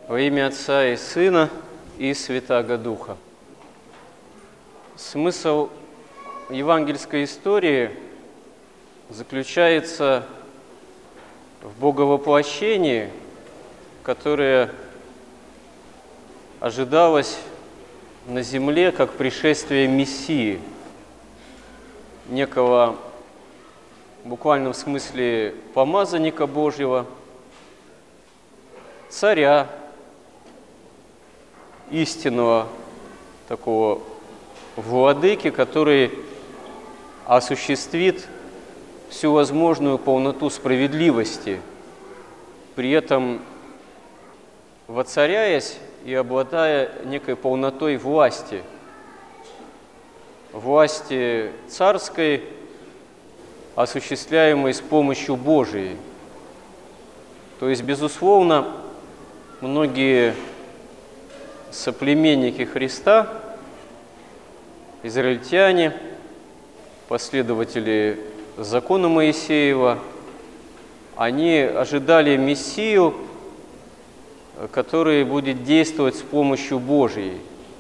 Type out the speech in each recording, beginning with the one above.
Во имя Отца и Сына и Святаго Духа. Смысл евангельской истории заключается в боговоплощении, которое ожидалось на земле как пришествие Мессии, некого в буквальном смысле помазанника Божьего, царя, истинного такого владыки, который осуществит всю возможную полноту справедливости, при этом воцаряясь и обладая некой полнотой власти царской, осуществляемой с помощью Божией. То есть, безусловно, многие соплеменники Христа, израильтяне, последователи закона Моисеева, они ожидали Мессию, который будет действовать с помощью Божией.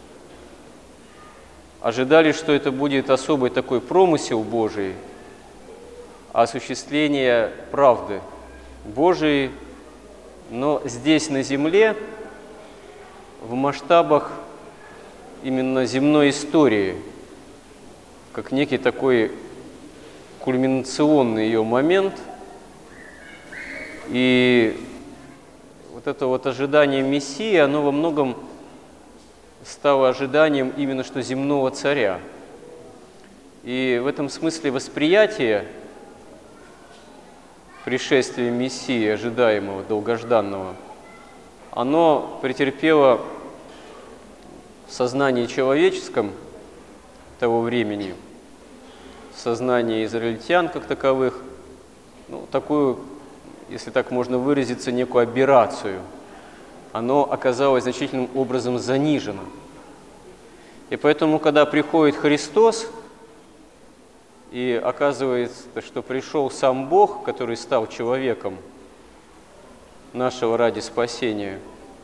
Ожидали, что это будет особый такой промысел Божий, осуществление правды Божией, но здесь, на земле, в масштабах именно земной истории, как некий такой кульминационный ее момент. И вот это вот ожидание Мессии, оно во многом стало ожиданием именно что земного царя. И в этом смысле восприятие пришествия Мессии, ожидаемого, долгожданного, оно претерпело в сознании человеческом того времени, в сознании израильтян как таковых, такую, если так можно выразиться, некую аберрацию. Оно оказалось значительным образом занижено. И поэтому, когда приходит Христос, и оказывается, что пришел сам Бог, который стал человеком нашего ради спасения,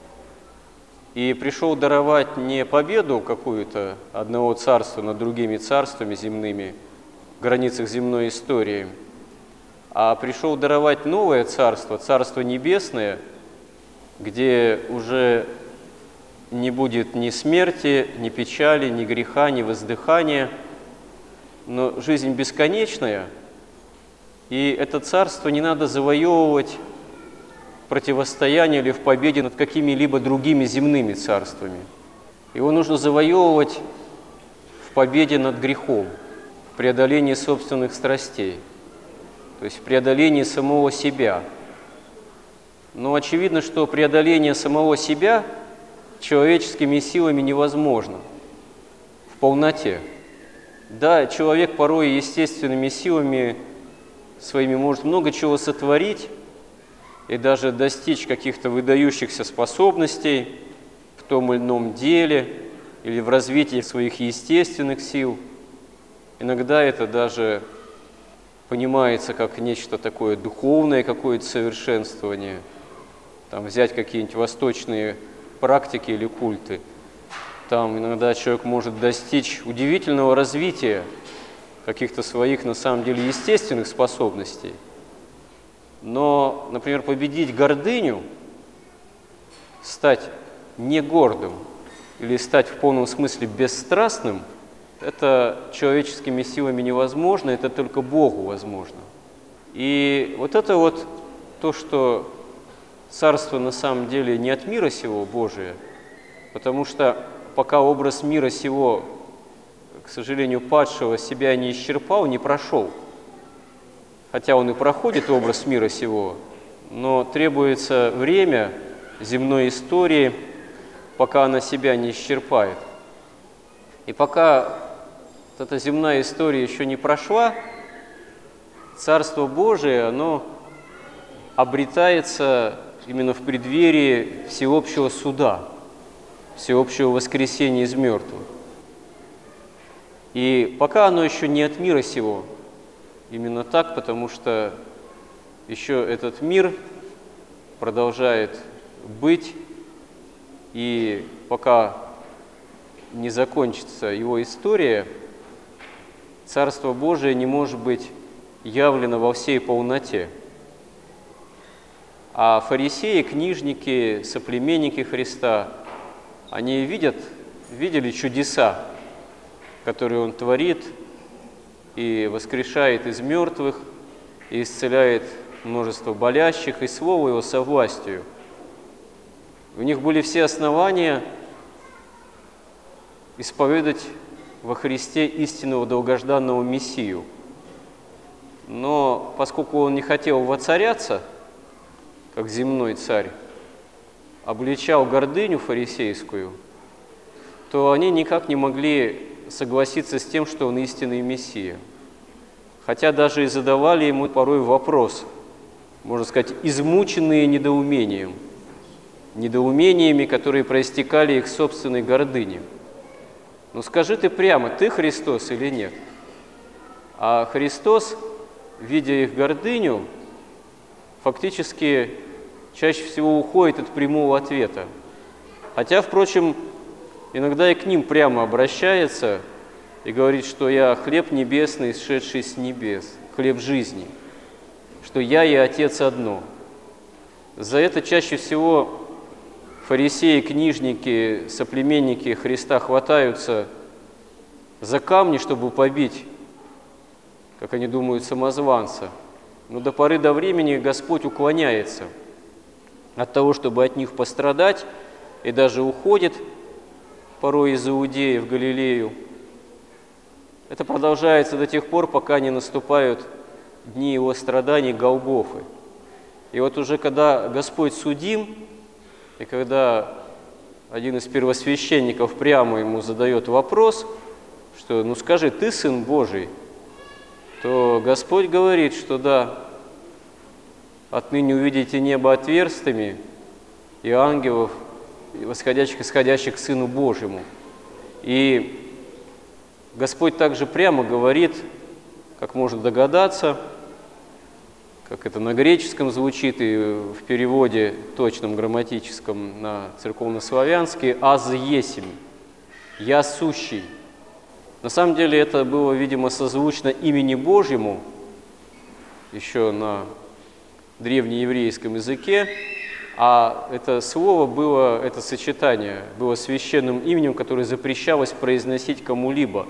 и пришел даровать не победу какую-то одного царства над другими царствами земными в границах земной истории, а пришел даровать новое царство, царство небесное, где уже не будет ни смерти, ни печали, ни греха, ни воздыхания, но жизнь бесконечная, и это царство не надо завоевывать в противостоянии или в победе над какими-либо другими земными царствами. Его нужно завоевывать в победе над грехом, в преодолении собственных страстей, то есть в преодолении самого себя. Но очевидно, что преодоление самого себя человеческими силами невозможно в полноте. Да, человек порой естественными силами своими может много чего сотворить и даже достичь каких-то выдающихся способностей в том или ином деле или в развитии своих естественных сил. Иногда это даже понимается как нечто такое духовное, какое-то совершенствование. Там взять какие-нибудь восточные практики или культы. Там иногда человек может достичь удивительного развития каких-то своих, на самом деле, естественных способностей. Но, например, победить гордыню, стать не гордым или стать в полном смысле бесстрастным, это человеческими силами невозможно, это только Богу возможно. И вот это вот то, что царство на самом деле не от мира сего Божие, потому что пока образ мира сего, к сожалению, падшего себя не исчерпал, не прошел, хотя он и проходит образ мира сего, но требуется время земной истории, пока она себя не исчерпает. И пока вот эта земная история еще не прошла, Царство Божие, оно обретается именно в преддверии всеобщего суда, всеобщего воскресения из мертвых. И пока оно еще не от мира сего, именно так, потому что еще этот мир продолжает быть и пока не закончится его история, Царство Божие не может быть явлено во всей полноте. А фарисеи, книжники, соплеменники Христа, они видели чудеса, которые Он творит, и воскрешает из мертвых, и исцеляет множество болящих, и Слово Его со властью. У них были все основания исповедать во Христе истинного долгожданного Мессию. Но поскольку Он не хотел воцаряться, как земной царь, обличал гордыню фарисейскую, то они никак не могли согласиться с тем, что Он истинный Мессия. Хотя даже и задавали Ему порой вопрос, можно сказать, измученные недоумениями, которые проистекали их собственной гордыни. Ну скажи ты прямо, ты Христос или нет? А Христос, видя их гордыню, фактически чаще всего уходит от прямого ответа. Хотя, впрочем, иногда и к ним прямо обращается и говорит, что я хлеб небесный, сшедший с небес, хлеб жизни, что я и Отец одно. За это чаще всего фарисеи, книжники, соплеменники Христа хватаются за камни, чтобы побить, как они думают, самозванца. Но до поры до времени Господь уклоняется от того, чтобы от них пострадать, и даже уходит порой из Иудеи в Галилею. Это продолжается до тех пор, пока не наступают дни Его страданий Голгофы. И вот уже когда Господь судим, и когда один из первосвященников прямо ему задает вопрос, что «ну скажи, ты Сын Божий?», то Господь говорит, что да, отныне увидите небо отверстыми и ангелов, восходящих, исходящих к Сыну Божьему. И Господь также прямо говорит, как можно догадаться, как это на греческом звучит и в переводе точном грамматическом на церковнославянский, «аз есим», «я сущий». На самом деле это было, видимо, созвучно имени Божьему, еще на древнееврейском языке, а это слово было, это сочетание было священным именем, которое запрещалось произносить кому-либо.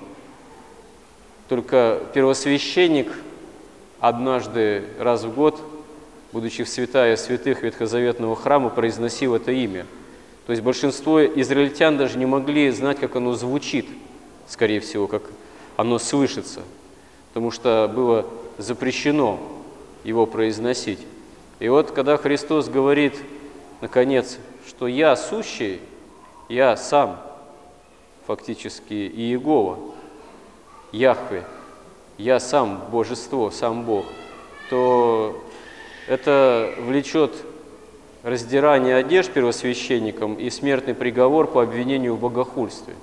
Только первосвященник однажды, раз в год, будучи в святая святых ветхозаветного храма, произносил это имя. То есть большинство израильтян даже не могли знать, как оно звучит, скорее всего, как оно слышится, потому что было запрещено его произносить. И вот, когда Христос говорит, наконец, что «я сущий», «я сам», фактически Иегова, Яхве, «я сам Божество, сам Бог», то это влечет раздирание одежд первосвященникам и смертный приговор по обвинению в богохульстве.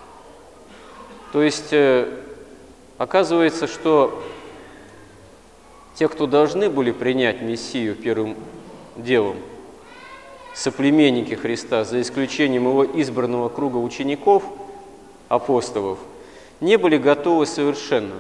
То есть, оказывается, что те, кто должны были принять Мессию первым делом, соплеменники Христа, за исключением его избранного круга учеников, апостолов, не были готовы совершенно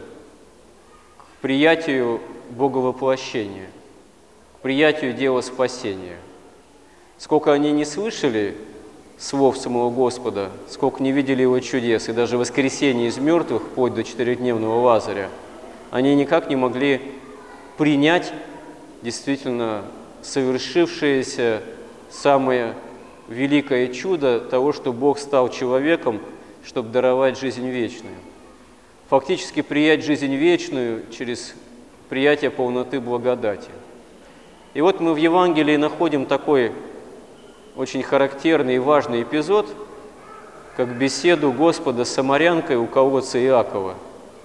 к приятию Боговоплощения, к приятию дела спасения. Сколько они не слышали слов самого Господа, сколько не видели Его чудес, и даже воскресение из мертвых, вплоть до 4-дневного Лазаря, они никак не могли принять действительно совершившееся самое великое чудо того, что Бог стал человеком, чтобы даровать жизнь вечную. Фактически принять жизнь вечную через приятие полноты благодати. И вот мы в Евангелии находим такой очень характерный и важный эпизод, как беседу Господа с самарянкой у колодца Иакова.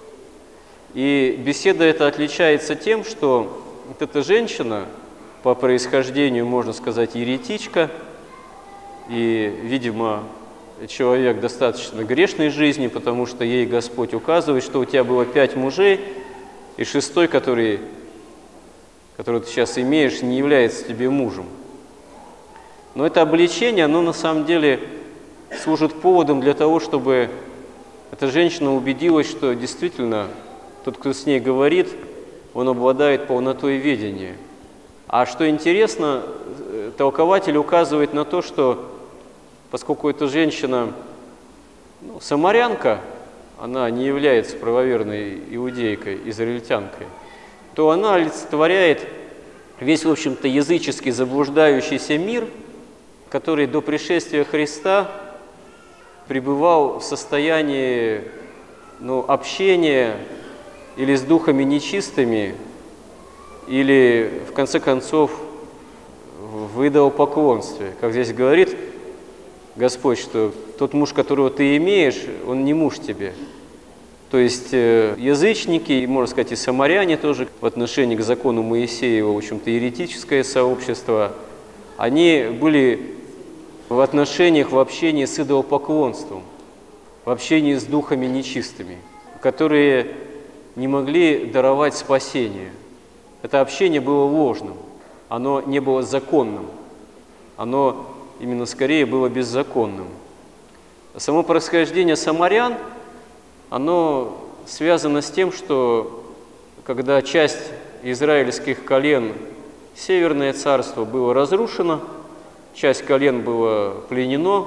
И беседа эта отличается тем, что вот эта женщина, по происхождению, можно сказать, еретичка, и, видимо, человек достаточно грешной жизни, потому что ей Господь указывает, что у тебя было 5 мужей, и 6-й, который ты сейчас имеешь, не является тебе мужем. Но это обличение, оно на самом деле служит поводом для того, чтобы эта женщина убедилась, что действительно тот, кто с ней говорит, он обладает полнотой видения. А что интересно, толкователь указывает на то, что поскольку эта женщина самарянка, она не является правоверной иудейкой, израильтянкой, то она олицетворяет весь, в общем-то, языческий заблуждающийся мир, который до пришествия Христа пребывал в состоянии общения или с духами нечистыми, или, в конце концов, в идолопоклонстве. Как здесь говорит Господь, что тот муж, которого ты имеешь, он не муж тебе. То есть язычники, и, можно сказать, и самаряне тоже в отношении к закону Моисеева, в общем-то, еретическое сообщество, они были в отношениях, в общении с идолопоклонством, в общении с духами нечистыми, которые не могли даровать спасение. Это общение было ложным, оно не было законным, оно именно скорее было беззаконным. Само происхождение самарян, оно связано с тем, что когда часть израильских колен, Северное царство, было разрушено, часть колен было пленено,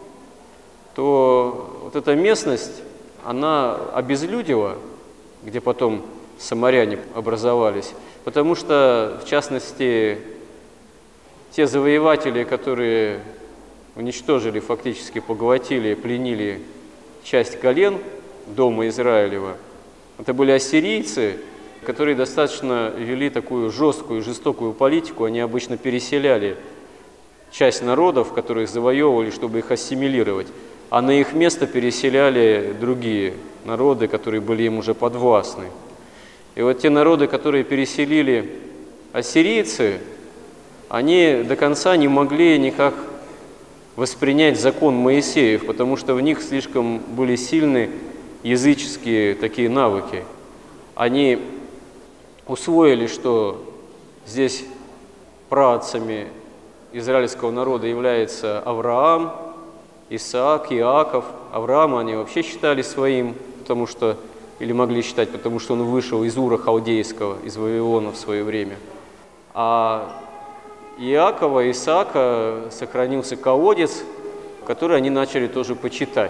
то вот эта местность, она обезлюдила, где потом самаряне образовались, потому что, в частности, те завоеватели, которые уничтожили, фактически поглотили, пленили часть колен дома Израилева, это были ассирийцы, которые достаточно вели такую жесткую, жестокую политику. Они обычно переселяли часть народов, которых завоевывали, чтобы их ассимилировать, а на их место переселяли другие народы, которые были им уже подвластны. И вот те народы, которые переселили ассирийцы, они до конца не могли никак воспринять закон Моисеев, потому что в них слишком были сильны языческие такие навыки. Они усвоили, что здесь праотцами израильского народа является Авраам, Исаак, Иаков. Авраама они вообще считали своим, потому что, или могли считать, потому что он вышел из Ура Халдейского, из Вавилона в свое время. А Иакова, Исаака сохранился колодец, который они начали тоже почитать.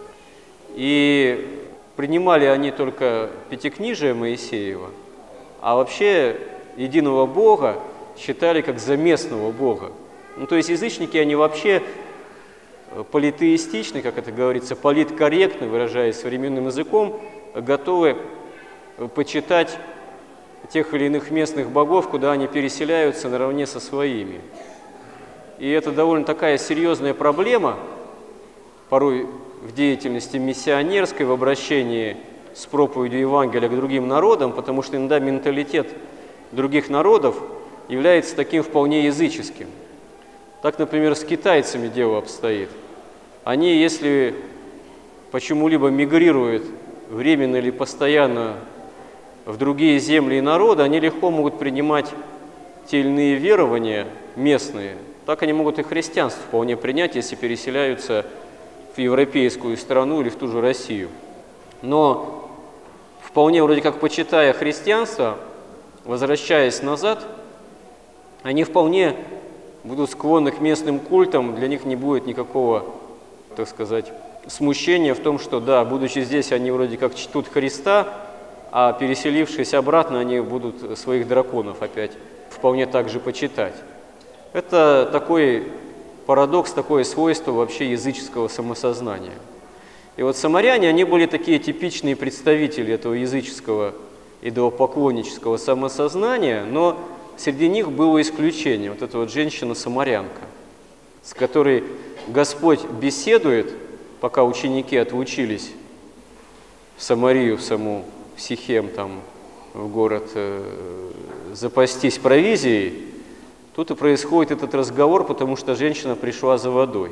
И принимали они только Пятикнижие Моисеева, а вообще единого Бога считали как заместного Бога. То есть язычники, они вообще политеистичны, как это говорится, политкорректно, выражаясь современным языком, готовы почитать тех или иных местных богов, куда они переселяются наравне со своими. И это довольно такая серьезная проблема, порой в деятельности миссионерской, в обращении с проповедью Евангелия к другим народам, потому что иногда менталитет других народов является таким вполне языческим. Так, например, с китайцами дело обстоит. Они, если почему-либо мигрируют временно или постоянно в другие земли и народы, они легко могут принимать те или иные верования местные. Так они могут и христианство вполне принять, если переселяются в европейскую страну или в ту же Россию. Но вполне вроде как почитая христианство, возвращаясь назад, они вполне будут склонны к местным культам, для них не будет никакого, так сказать, смущения в том, что да, будучи здесь, они вроде как чтут Христа, а переселившись обратно, они будут своих драконов опять вполне так же почитать. Это такой парадокс, такое свойство вообще языческого самосознания. И вот самаряне, они были такие типичные представители этого языческого идолопоклоннического самосознания, но среди них было исключение. Вот эта вот женщина-самарянка, с которой Господь беседует, пока ученики отлучились в Самарию, в саму в Сихем, там, в город, запастись провизией. Тут и происходит этот разговор, потому что женщина пришла за водой.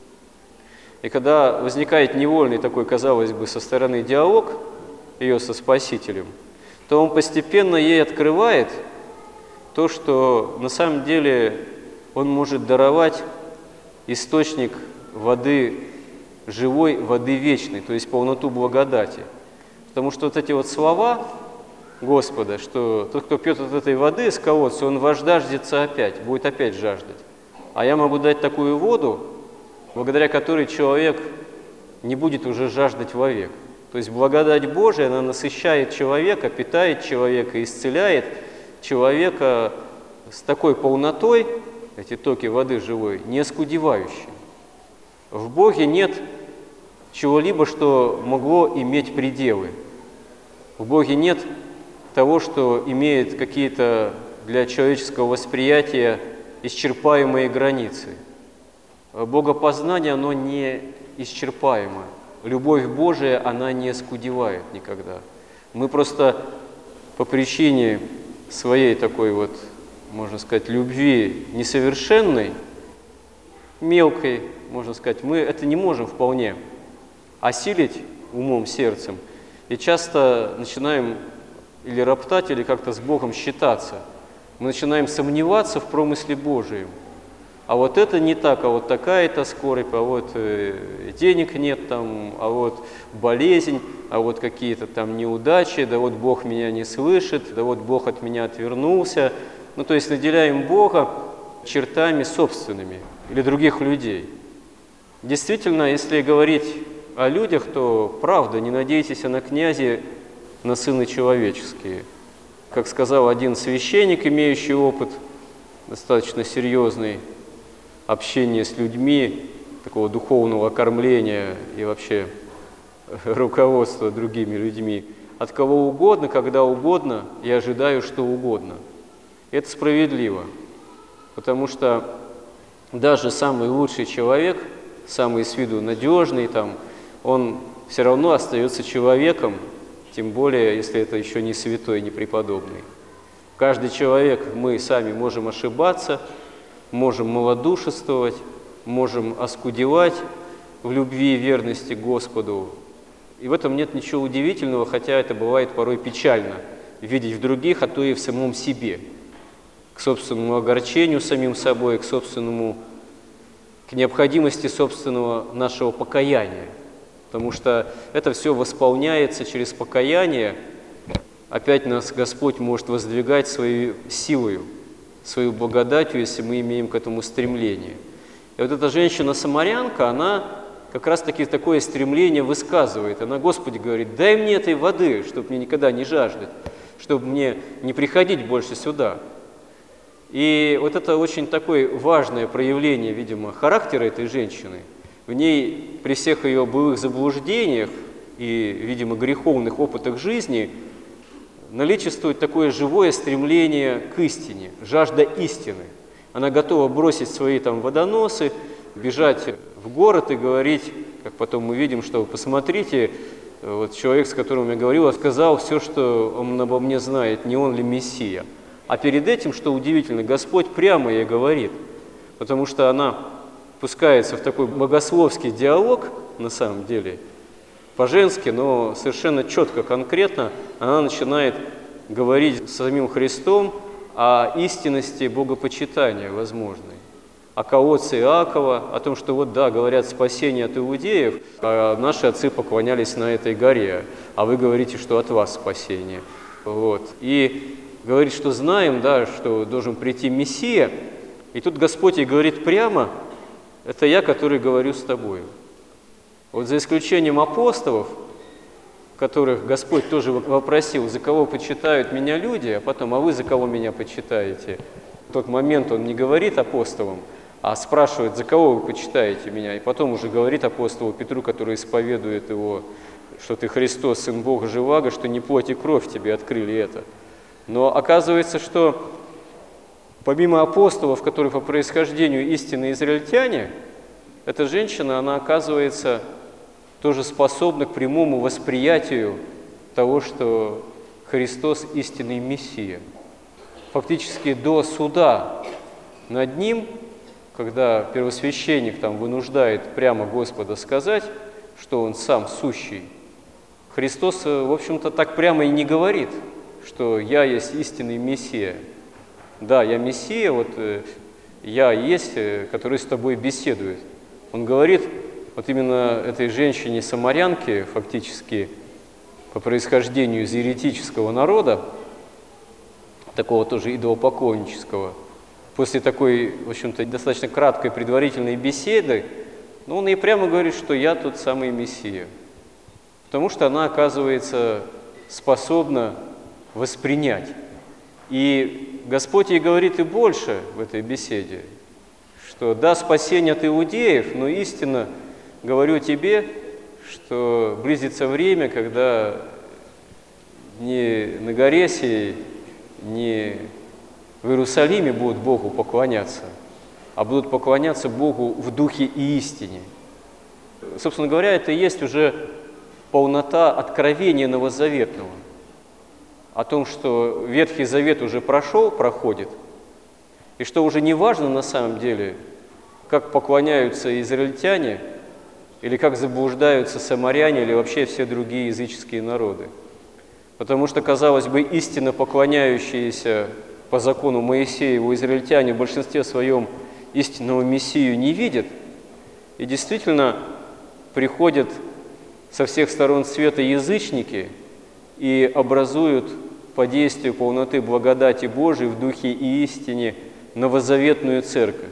И когда возникает невольный такой, казалось бы, со стороны диалог ее со Спасителем, то он постепенно ей открывает то, что на самом деле он может даровать источник воды живой, воды вечной, то есть полноту благодати. Потому что вот эти вот слова Господа, что тот, кто пьет от этой воды из колодца, он вождаждется опять, будет опять жаждать. А я могу дать такую воду, благодаря которой человек не будет уже жаждать вовек. То есть благодать Божия, она насыщает человека, питает человека, исцеляет человека с такой полнотой, эти токи воды живой, не оскудевающие. В Боге нет чего-либо, что могло иметь пределы. В Боге нет того, что имеет какие-то для человеческого восприятия исчерпаемые границы. Богопознание, оно не исчерпаемо. Любовь Божия, она не оскудевает никогда. Мы просто по причине своей такой вот, можно сказать, любви несовершенной, мелкой, можно сказать, мы это не можем вполне осилить умом, сердцем. И часто начинаем или роптать, или как-то с Богом считаться. Мы начинаем сомневаться в промысле Божием. А вот это не так, а вот такая-то скорбь, а вот денег нет там, а вот болезнь, а вот какие-то там неудачи, да вот Бог меня не слышит, да вот Бог от меня отвернулся. Ну, то есть наделяем Бога чертами собственными или других людей. Действительно, если говорить о людях, то правда, не надейтесь на князи, на сыны человеческие. Как сказал один священник, имеющий опыт достаточно серьезный, общения с людьми, такого духовного кормления и вообще руководства другими людьми. От кого угодно, когда угодно, я ожидаю, что угодно. Это справедливо, потому что даже самый лучший человек, самый с виду надежный, там, он все равно остается человеком, тем более, если это еще не святой, не преподобный. Каждый человек, мы сами можем ошибаться, можем малодушествовать, можем оскудевать в любви и верности к Господу. И в этом нет ничего удивительного, хотя это бывает порой печально, видеть в других, а то и в самом себе, к собственному огорчению самим собой, к необходимости собственного нашего покаяния. Потому что это все восполняется через покаяние. Опять нас Господь может воздвигать своей силою, свою благодатью, если мы имеем к этому стремление. И вот эта женщина-самарянка, она как раз-таки такое стремление высказывает. Она, Господи, говорит, дай мне этой воды, чтобы мне никогда не жаждать, чтобы мне не приходить больше сюда. И вот это очень такое важное проявление, видимо, характера этой женщины. В ней при всех ее былых заблуждениях и, видимо, греховных опытах жизни наличествует такое живое стремление к истине, жажда истины. Она готова бросить свои там водоносы, бежать в город и говорить, как потом мы видим, что посмотрите, вот человек, с которым я говорил, сказал все, что он обо мне знает, не он ли Мессия. А перед этим, что удивительно, Господь прямо ей говорит, потому что она пускается в такой богословский диалог, на самом деле, по-женски, но совершенно четко, конкретно, она начинает говорить с самим Христом о истинности богопочитания возможной, о колодце Иакова, о том, что вот да, говорят, спасение от иудеев, а наши отцы поклонялись на этой горе, а вы говорите, что от вас спасение. Вот. И говорит, что знаем, да, что должен прийти Мессия, и тут Господь ей говорит прямо, это я, который говорю с тобою. Вот за исключением апостолов, которых Господь тоже вопросил, за кого почитают меня люди, а потом, а вы за кого меня почитаете? В тот момент он не говорит апостолам, а спрашивает, за кого вы почитаете меня? И потом уже говорит апостолу Петру, который исповедует его, что ты Христос, Сын Бога Живаго, что не плоть и кровь тебе открыли это. Но оказывается, что помимо апостолов, которые по происхождению истинные израильтяне, эта женщина, она оказывается тоже способна к прямому восприятию того, что Христос истинный Мессия. Фактически до суда над ним, когда первосвященник там вынуждает прямо Господа сказать, что Он сам сущий, Христос, в общем-то, так прямо и не говорит, что «я есть истинный Мессия». Да, я Мессия, вот «Я есть, который с тобой беседует». Он говорит вот именно этой женщине-самарянке, фактически по происхождению из еретического народа, такого тоже идолопоклоннического. После такой, в общем-то, достаточно краткой предварительной беседы, он ей прямо говорит, что «я тот самый Мессия». Потому что она, оказывается, способна воспринять. И Господь ей говорит и больше в этой беседе, что да, спасение от иудеев, но истинно говорю тебе, что близится время, когда ни на горе сей, ни в Иерусалиме будут Богу поклоняться, а будут поклоняться Богу в духе и истине. Собственно говоря, это и есть уже полнота откровения новозаветного. О том, что Ветхий Завет уже проходит, и что уже не важно на самом деле, как поклоняются израильтяне, или как заблуждаются самаряне, или вообще все другие языческие народы. Потому что, казалось бы, истинно поклоняющиеся по закону Моисееву израильтяне в большинстве своем истинного Мессию не видят, и действительно приходят со всех сторон света язычники и образуют по действию полноты благодати Божией в духе и истине новозаветную церковь.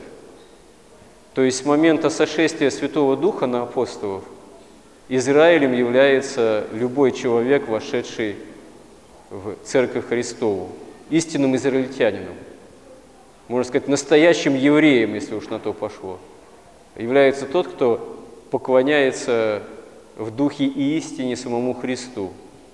То есть с момента сошествия Святого Духа на апостолов Израилем является любой человек, вошедший в Церковь Христову, истинным израильтянином, можно сказать, настоящим евреем, если уж на то пошло, является тот, кто поклоняется в духе и истине самому Христу.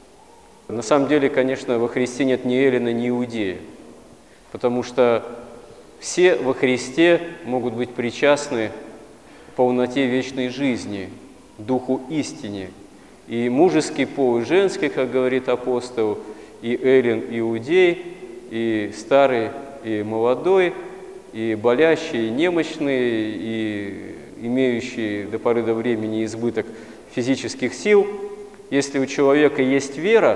На самом деле, конечно, во Христе нет ни эллина, ни иудея, потому что все во Христе могут быть причастны полноте вечной жизни, духу истине. И мужеский пол, и женский, как говорит апостол, и эллин, и иудей, и старый, и молодой, и болящий, и немощный, и имеющий до поры до времени избыток физических сил. Если у человека есть вера,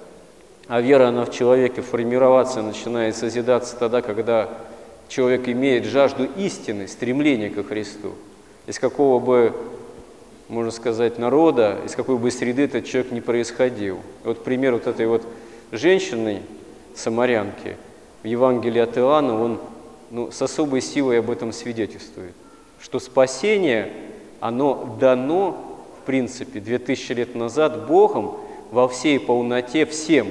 а вера, она в человеке формироваться начинает созидаться тогда, когда человек имеет жажду истины, стремление ко Христу, из какого бы, можно сказать, народа, из какой бы среды этот человек не происходил. Вот пример вот этой вот женщины, самарянки, в Евангелии от Иоанна, он с особой силой об этом свидетельствует, что спасение, оно дано, в принципе, 2000 лет назад Богом во всей полноте всем,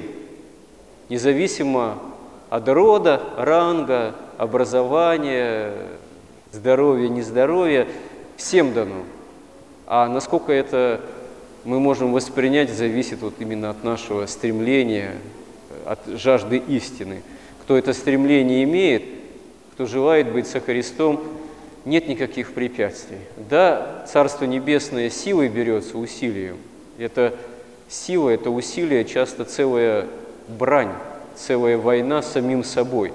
независимо от рода, ранга, образования, здоровья, нездоровья, всем дано. А насколько это мы можем воспринять, зависит вот именно от нашего стремления, от жажды истины. Кто это стремление имеет, кто желает быть со Христом, нет никаких препятствий. Да, Царство Небесное силой берется, усилием. Это сила, это усилие, часто целая брань, целая война с самим собой.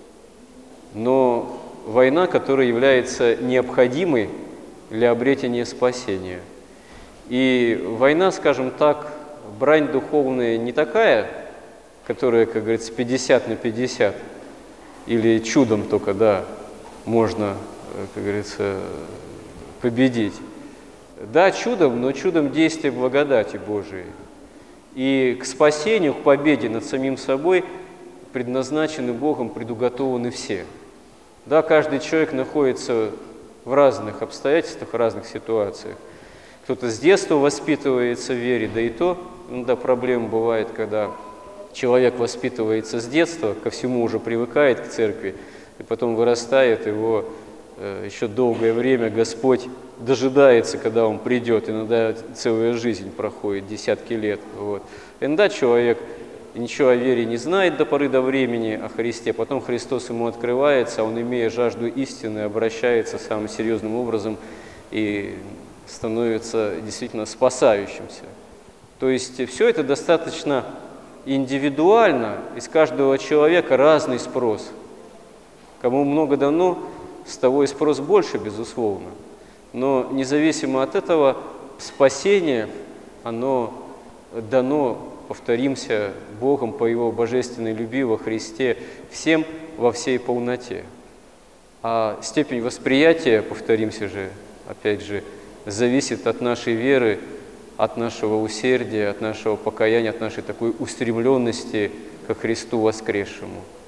Но война, которая является необходимой для обретения спасения. И война, скажем так, брань духовная не такая, которая, как говорится, 50 на 50, или чудом только, да, можно, как говорится, победить. Да, чудом, но чудом действия благодати Божией. И к спасению, к победе над самим собой предназначены Богом, предуготованы все. Да, каждый человек находится в разных обстоятельствах, в разных ситуациях. Кто-то с детства воспитывается в вере, да и то, иногда проблема бывает, когда человек воспитывается с детства, ко всему уже привыкает к церкви, и потом вырастает, его еще долгое время Господь дожидается, когда он придет, иногда целая жизнь проходит, десятки лет. Вот. Иногда человек ничего о вере не знает до поры до времени, о Христе, потом Христос ему открывается, а он, имея жажду истины, обращается самым серьезным образом и становится действительно спасающимся. То есть все это достаточно индивидуально, из каждого человека разный спрос. Кому много дано, с того и спрос больше, безусловно. Но независимо от этого, спасение, оно дано, повторимся, Богом по Его божественной любви во Христе всем во всей полноте. А степень восприятия, повторимся же, опять же, зависит от нашей веры, от нашего усердия, от нашего покаяния, от нашей такой устремленности ко Христу воскресшему.